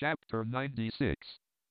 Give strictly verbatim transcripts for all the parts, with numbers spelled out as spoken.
Chapter ninety-six.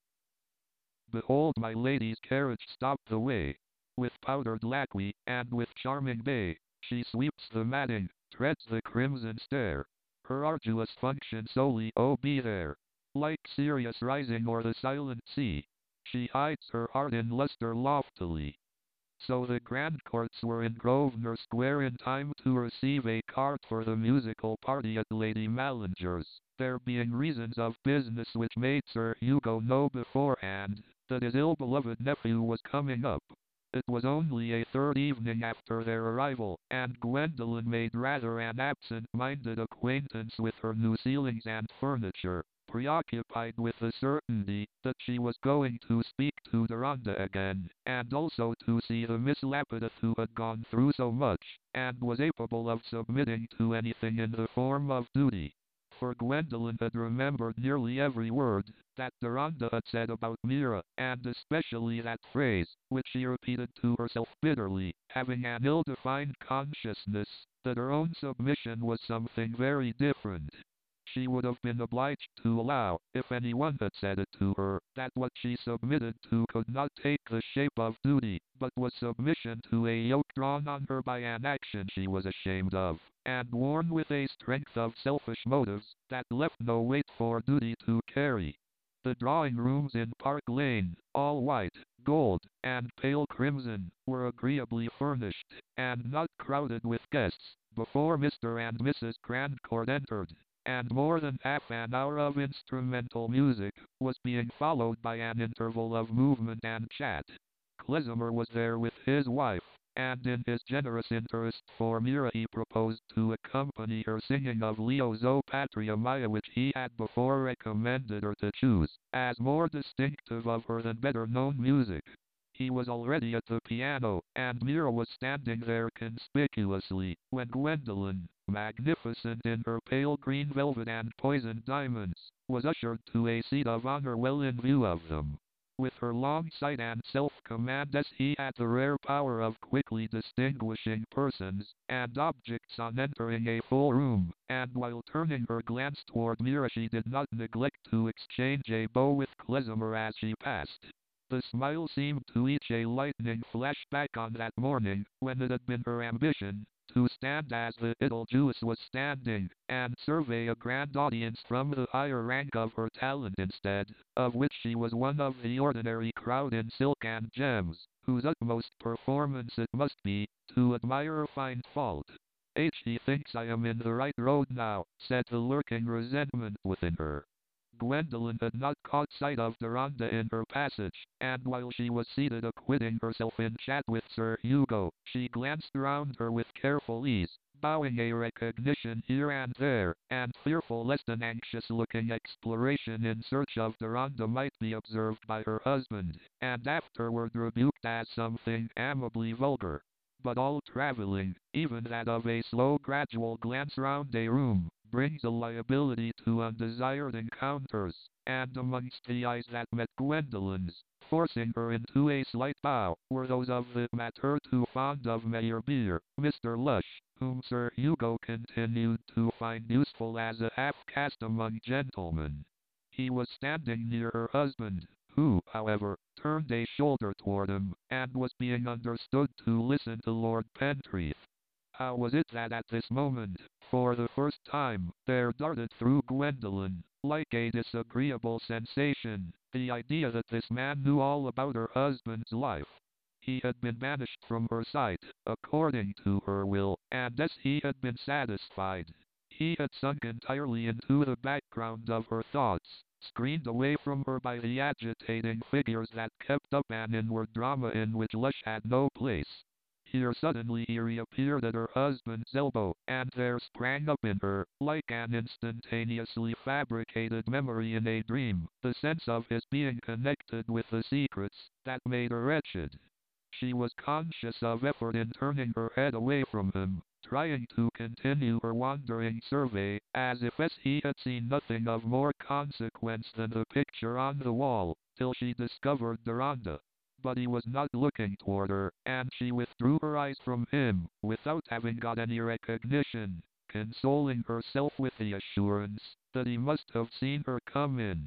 Behold, my lady's carriage stopped the way, with powdered lacquey, and with charming bay, she sweeps the matting, treads the crimson stair. Her arduous function solely, oh, be there. Like Sirius rising o'er the silent sea, she hides her heart in lustre loftily. So the grand courts were in Grosvenor Square in time to receive a card for the musical party at Lady Mallinger's, there being reasons of business which made Sir Hugo know beforehand that his ill-beloved nephew was coming up. It was only a third evening after their arrival, and Gwendolen made rather an absent-minded acquaintance with her new ceilings and furniture, preoccupied with the certainty that she was going to speak to Deronda again, and also to see the Miss Lapideth who had gone through so much, and was capable of submitting to anything in the form of duty. For Gwendolen had remembered nearly every word that Deronda had said about Mira, and especially that phrase, which she repeated to herself bitterly, having an ill-defined consciousness that her own submission was something very different. She would have been obliged to allow, if anyone had said it to her, that what she submitted to could not take the shape of duty, but was submission to a yoke drawn on her by an action she was ashamed of, and worn with a strength of selfish motives that left no weight for duty to carry. The drawing-rooms in Park Lane, all white, gold, and pale crimson, were agreeably furnished, and not crowded with guests, before Mister and Missus Grandcourt entered, and more than half an hour of instrumental music was being followed by an interval of movement and chat. Klezmer was there with his wife, and in his generous interest for Mira he proposed to accompany her singing of Leo's O Patria Mia, which he had before recommended her to choose, as more distinctive of her than better-known music. He was already at the piano, and Mira was standing there conspicuously, when Gwendolen, magnificent in her pale green velvet and poisoned diamonds, was ushered to a seat of honor well in view of them. With her long sight and self-command, as he had the rare power of quickly distinguishing persons and objects on entering a full room, and while turning her glance toward Mira she did not neglect to exchange a bow with Klezmer as she passed. The smile seemed to each a lightning flash back on that morning, when it had been her ambition to stand as the idle Jewess was standing, and survey a grand audience from the higher rank of her talent instead, of which she was one of the ordinary crowd in silk and gems, whose utmost performance it must be, to admire or find fault. H. He thinks I am in the right road now, said the lurking resentment within her. Gwendolen had not caught sight of Deronda in her passage, and while she was seated acquitting herself in chat with Sir Hugo, she glanced round her with careful ease, bowing a recognition here and there, and fearful lest an anxious-looking exploration in search of Deronda might be observed by her husband, and afterward rebuked as something amiably vulgar. But all travelling, even that of a slow gradual glance round a room, brings a liability to undesired encounters, and amongst the eyes that met Gwendolen's, forcing her into a slight bow, were those of the mater too fond of Meyerbeer, Mister Lush, whom Sir Hugo continued to find useful as a half-caste among gentlemen. He was standing near her husband, who, however, turned a shoulder toward him, and was being understood to listen to Lord Pentreath. How was it that at this moment, for the first time, there darted through Gwendolen, like a disagreeable sensation, the idea that this man knew all about her husband's life? He had been banished from her sight, according to her will, and as he had been satisfied, he had sunk entirely into the background of her thoughts, screened away from her by the agitating figures that kept up an inward drama in which Lush had no place. Here suddenly he reappeared at her husband's elbow, and there sprang up in her, like an instantaneously fabricated memory in a dream, the sense of his being connected with the secrets that made her wretched. She was conscious of effort in turning her head away from him, trying to continue her wandering survey, as if as he had seen nothing of more consequence than the picture on the wall, till she discovered Deronda. But he was not looking toward her, and she withdrew her eyes from him, without having got any recognition, consoling herself with the assurance that he must have seen her come in.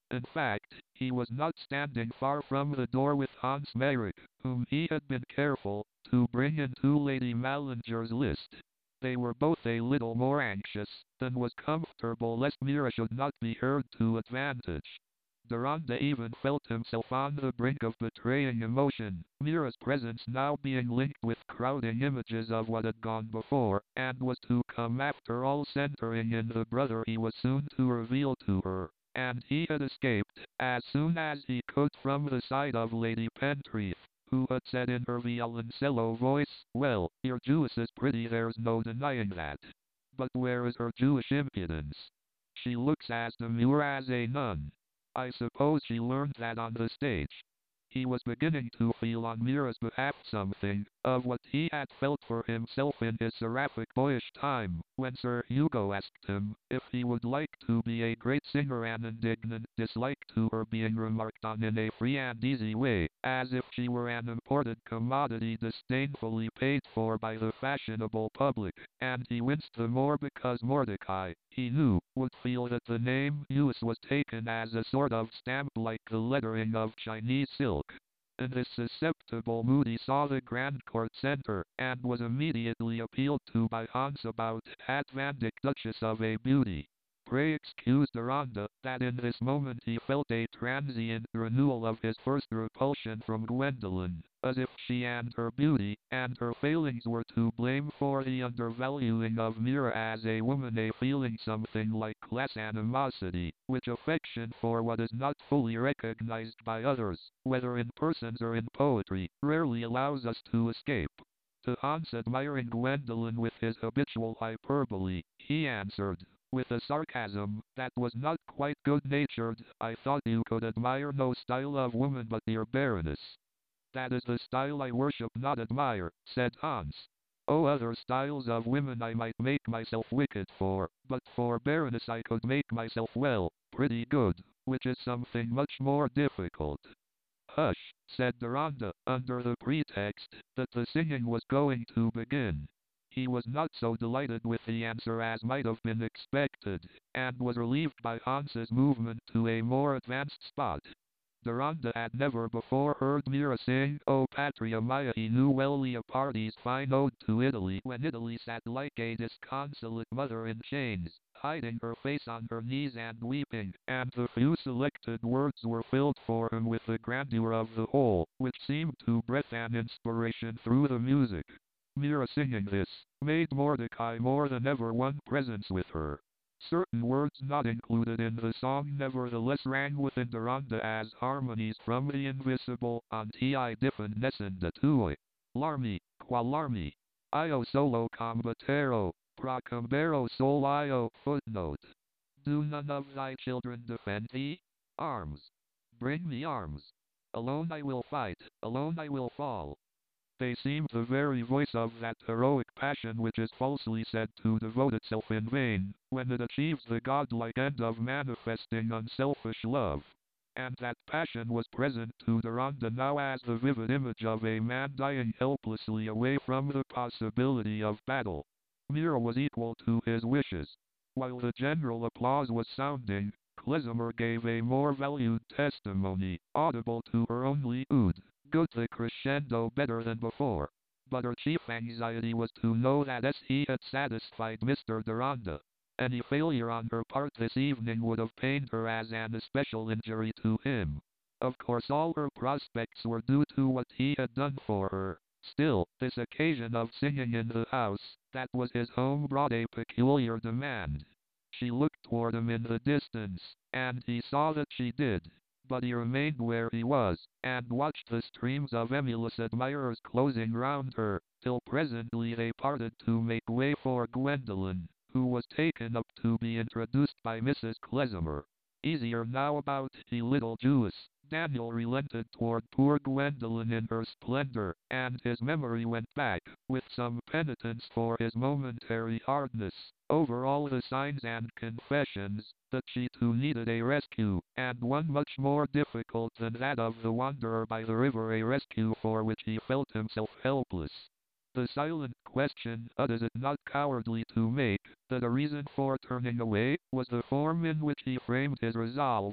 In fact, he was not standing far from the door with Hans Merrick, whom he had been careful to bring into Lady Mallinger's list. They were both a little more anxious than was comfortable lest Mira should not be heard to advantage. Deronda even felt himself on the brink of betraying emotion, Mira's presence now being linked with crowding images of what had gone before, and was to come after all centering in the brother he was soon to reveal to her. And he had escaped, as soon as he could, from the side of Lady Pentreath, who had said in her violoncello voice, "Well, your Jewess is pretty, there's no denying that. But where is her Jewish impudence? She looks as demure as a nun. I suppose she learned that on the stage." He was beginning to feel on Mira's behalf something of what he had felt for himself in his seraphic boyish time, when Sir Hugo asked him if he would like to be a great singer, an indignant dislike to her being remarked on in a free and easy way, as if she were an imported commodity disdainfully paid for by the fashionable public, and he winced the more because Mordecai, he knew, would feel that the name Hughes was taken as a sort of stamp like the lettering of Chinese silk. In this susceptible mood he saw the Grand Court Centre, and was immediately appealed to by Hans about Hat Van Dyck, Duchess of a beauty. Pray excuse Deronda that in this moment he felt a transient renewal of his first repulsion from Gwendolen, as if she and her beauty and her failings were to blame for the undervaluing of Mira as a woman, a feeling something like class animosity, which affection for what is not fully recognized by others, whether in persons or in poetry, rarely allows us to escape. To Hans, admiring Gwendolen with his habitual hyperbole, he answered, with a sarcasm that was not quite good-natured, "I thought you could admire no style of woman but your Baroness." "That is the style I worship, not admire," said Hans. "Oh, other styles of women I might make myself wicked for, but for Baroness I could make myself, well, pretty good, which is something much more difficult." "Hush," said Deronda, under the pretext that the singing was going to begin. He was not so delighted with the answer as might have been expected, and was relieved by Hans's movement to a more advanced spot. Deronda had never before heard Mira sing O Patria Mia. He knew well Leopardi's fine ode to Italy, when Italy sat like a disconsolate mother in chains, hiding her face on her knees and weeping, and the few selected words were filled for him with the grandeur of the whole, which seemed to breathe an inspiration through the music. Mira singing this made Mordecai more than ever want presence with her. Certain words not included in the song nevertheless rang within Deronda as harmonies from the invisible Anti Different de Tui. Larmi, qualarmi. Io solo combatero, procumbero sol io. Footnote. Do none of thy children defend thee? Arms. Bring me arms. Alone I will fight, alone I will fall. They seemed the very voice of that heroic passion which is falsely said to devote itself in vain, when it achieves the godlike end of manifesting unselfish love. And that passion was present to Deronda now as the vivid image of a man dying helplessly away from the possibility of battle. Mira was equal to his wishes. While the general applause was sounding, Klezmer gave a more valued testimony, audible to her only ood. Good the crescendo better than before. But her chief anxiety was to know that as he had satisfied Mister Deronda, any failure on her part this evening would have pained her as an especial injury to him. Of course all her prospects were due to what he had done for her. Still, this occasion of singing in the house, that was his home, brought a peculiar demand. She looked toward him in the distance, and he saw that she did. But he remained where he was, and watched the streams of emulous admirers closing round her, till presently they parted to make way for Gwendolen, who was taken up to be introduced by Missus Klezmer. Easier now about the little Jewess. Daniel relented toward poor Gwendolen in her splendor, and his memory went back, with some penitence for his momentary hardness, over all the signs and confessions, that she too needed a rescue, and one much more difficult than that of the wanderer by the river, a rescue for which he felt himself helpless. The silent question, "But is it not cowardly to make that a reason for turning away?" was the form in which he framed his resolve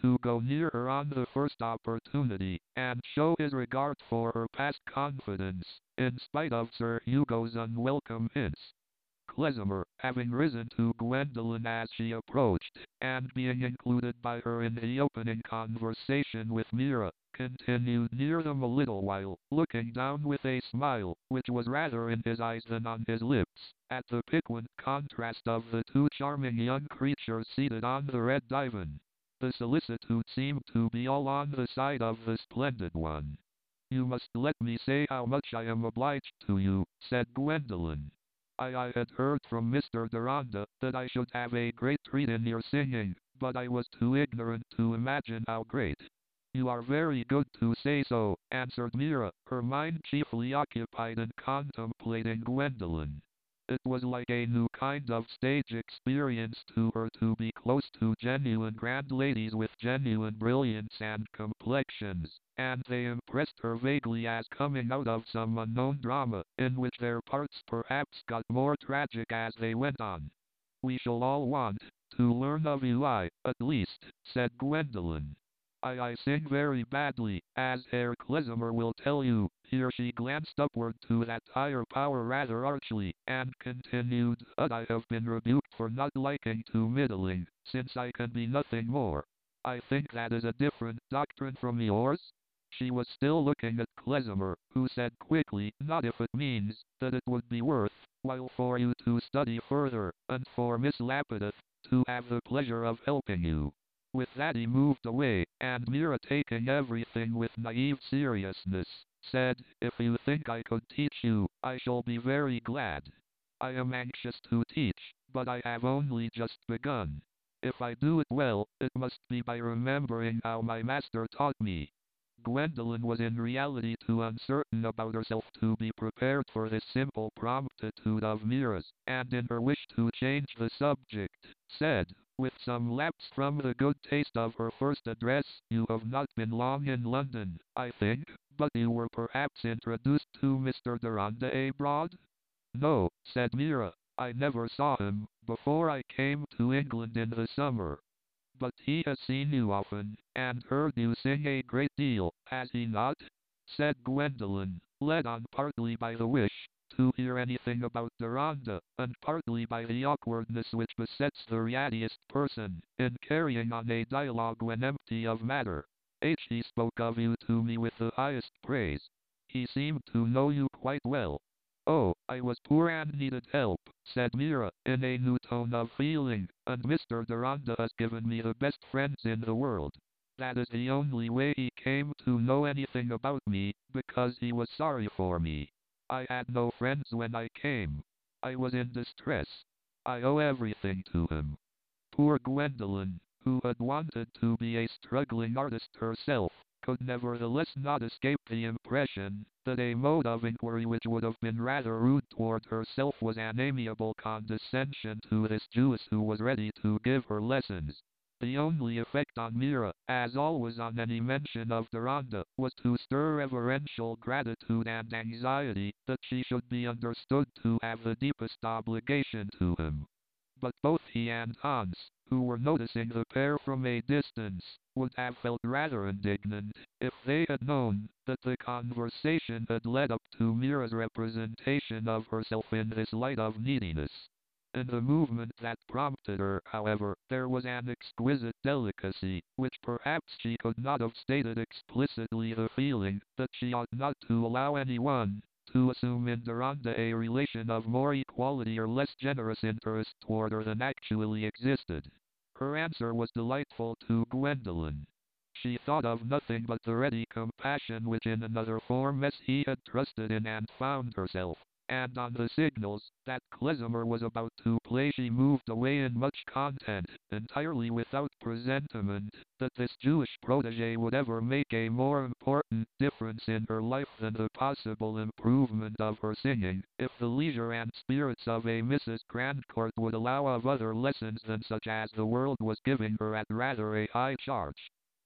to go near her on the first opportunity, and show his regard for her past confidence, in spite of Sir Hugo's unwelcome hints. Klezmer, having risen to Gwendolen as she approached, and being included by her in the opening conversation with Mira, continued near them a little while, looking down with a smile, which was rather in his eyes than on his lips, at the piquant contrast of the two charming young creatures seated on the red divan. The solicitude seemed to be all on the side of the splendid one. "You must let me say how much I am obliged to you," said Gwendolen. I, I had heard from Mister Deronda that I should have a great treat in your singing, but I was too ignorant to imagine how great." "You are very good to say so," answered Mira, her mind chiefly occupied in contemplating Gwendolen. It was like a new kind of stage experience to her to be close to genuine grand ladies with genuine brilliance and complexions, and they impressed her vaguely as coming out of some unknown drama, in which their parts perhaps got more tragic as they went on. "We shall all want to learn of you, I, at least," said Gwendolen. I, I sing very badly, as Herr Klezmer will tell you." Here she glanced upward to that higher power rather archly, and continued, "But I have been rebuked for not liking too middling, since I can be nothing more. I think that is a different doctrine from yours?" She was still looking at Klezmer, who said quickly, "Not if it means that it would be worth while for you to study further, and for Miss Lapideth to have the pleasure of helping you." With that he moved away, and Mira, taking everything with naive seriousness, said, "If you think I could teach you, I shall be very glad. I am anxious to teach, but I have only just begun. If I do it well, it must be by remembering how my master taught me." Gwendolen was in reality too uncertain about herself to be prepared for this simple promptitude of Mira's, and in her wish to change the subject, said, with some lapse from the good taste of her first address, "You have not been long in London, I think, but you were perhaps introduced to Mister Deronda abroad?" "No," said Mira, "I never saw him before I came to England in the summer." "But he has seen you often, and heard you sing a great deal, has he not?" said Gwendolen, led on partly by the wish to hear anything about Deronda, and partly by the awkwardness which besets the rattiest person in carrying on a dialogue when empty of matter. "H. he spoke of you to me with the highest praise. He seemed to know you quite well." "Oh, I was poor and needed help," said Mira, in a new tone of feeling, "and Mister Deronda has given me the best friends in the world. That is the only way he came to know anything about me, because he was sorry for me. I had no friends when I came. I was in distress. I owe everything to him." Poor Gwendolen, who had wanted to be a struggling artist herself, could nevertheless not escape the impression that a mode of inquiry which would have been rather rude toward herself was an amiable condescension to this Jewess who was ready to give her lessons. The only effect on Mira, as always on any mention of Deronda, was to stir reverential gratitude and anxiety that she should be understood to have the deepest obligation to him. But both he and Hans, who were noticing the pair from a distance, would have felt rather indignant if they had known that the conversation had led up to Mira's representation of herself in this light of neediness. In the movement that prompted her, however, there was an exquisite delicacy, which perhaps she could not have stated explicitly, the feeling that she ought not to allow anyone to assume in Deronda a relation of more equality or less generous interest toward her than actually existed. Her answer was delightful to Gwendolen. She thought of nothing but the ready compassion which in another form as he had trusted in and found herself, and on the signals that Klezmer was about to play she moved away in much content, entirely without presentiment that this Jewish protégé would ever make a more important difference in her life than the possible improvement of her singing, if the leisure and spirits of a Missus Grandcourt would allow of other lessons than such as the world was giving her at rather a high charge.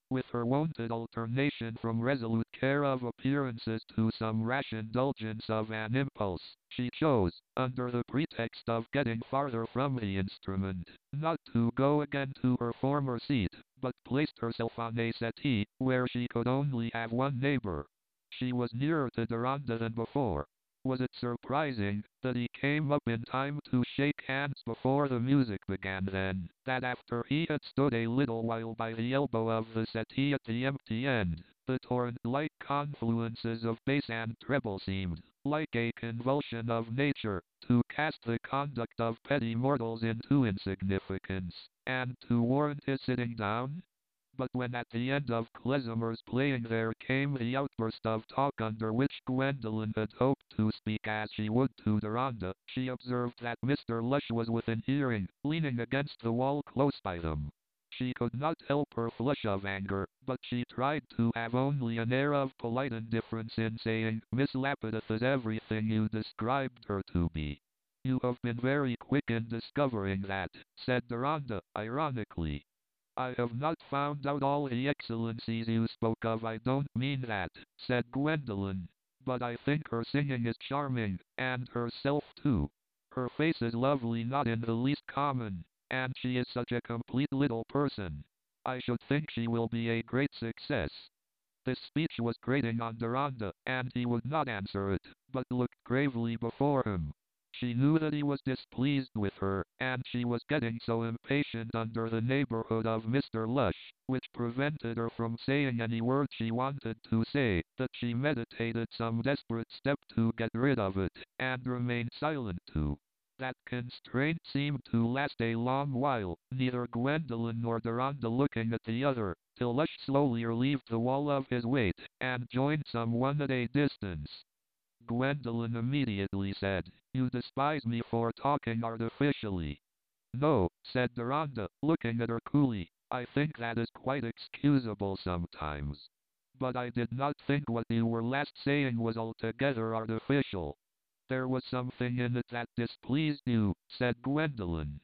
With her wonted alternation from resolute care of appearances to some rash indulgence of an impulse, she chose, under the pretext of getting farther from the instrument, not to go again to her former seat, but placed herself on a settee, where she could only have one neighbor. She was nearer to Deronda than before. Was it surprising that he came up in time to shake hands before the music began then, that after he had stood a little while by the elbow of the settee at the empty end, the torrent-like confluences of bass and treble seemed, like a convulsion of nature, to cast the conduct of petty mortals into insignificance, and to warrant his sitting down? But when at the end of Klezmer's playing there came the outburst of talk under which Gwendolen had hoped to speak as she would to Deronda, she observed that Mister Lush was within hearing, leaning against the wall close by them. She could not help her flush of anger, but she tried to have only an air of polite indifference in saying, "Miss Lapideth is everything you described her to be." "You have been very quick in discovering that," said Deronda, ironically. "I have not found out all the excellencies you spoke of, I don't mean that," said Gwendolen. "But I think her singing is charming, and herself too. Her face is lovely, not in the least common, and she is such a complete little person. I should think she will be a great success." This speech was grating on Deronda, and he would not answer it, but looked gravely before him. She knew that he was displeased with her, and she was getting so impatient under the neighborhood of Mister Lush, which prevented her from saying any word she wanted to say, that she meditated some desperate step to get rid of it, and remained silent too. That constraint seemed to last a long while, neither Gwendolen nor Deronda looking at the other, till Lush slowly relieved the wall of his weight, and joined some one at a distance. Gwendolen immediately said, "You despise me for talking artificially." "No," said Deronda, looking at her coolly, "I think that is quite excusable sometimes. But I did not think what you were last saying was altogether artificial." "There was something in it that displeased you," said Gwendolen.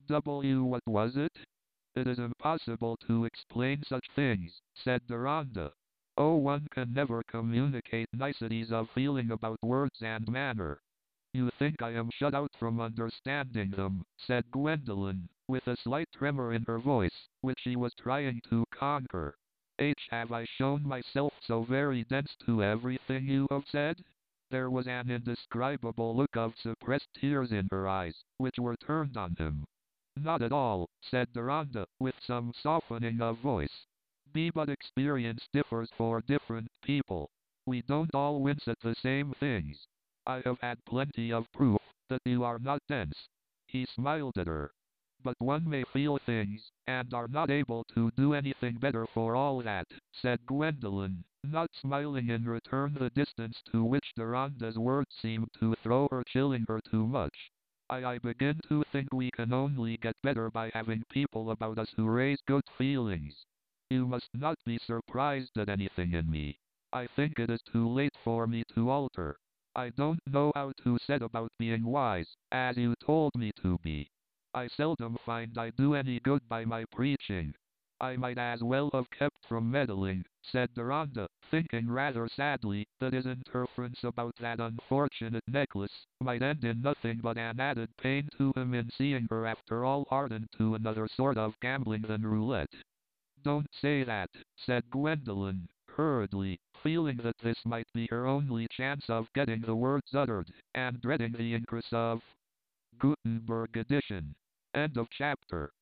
"W what was it?" "It is impossible to explain such things," said Deronda. "Oh, one can never communicate niceties of feeling about words and manner." "You think I am shut out from understanding them," said Gwendolen, with a slight tremor in her voice, which she was trying to conquer. "H have I shown myself so very dense to everything you have said?" There was an indescribable look of suppressed tears in her eyes, which were turned on him. "Not at all," said Deronda, with some softening of voice. "B but experience differs for different people. We don't all wince at the same things. I have had plenty of proof that you are not dense." He smiled at her. "But one may feel things, and are not able to do anything better for all that," said Gwendolen, not smiling in return the distance to which Deronda's words seemed to throw her, chilling her too much. I, I begin to think we can only get better by having people about us who raise good feelings. You must not be surprised at anything in me. I think it is too late for me to alter. I don't know how to set about being wise, as you told me to be. I seldom find I do any good by my preaching. I might as well have kept from meddling," said Deronda, thinking rather sadly that his interference about that unfortunate necklace might end in nothing but an added pain to him in seeing her after all hardened to another sort of gambling than roulette. "Don't say that," said Gwendolen, hurriedly, feeling that this might be her only chance of getting the words uttered, and dreading the increase of Gutenberg edition. End of chapter.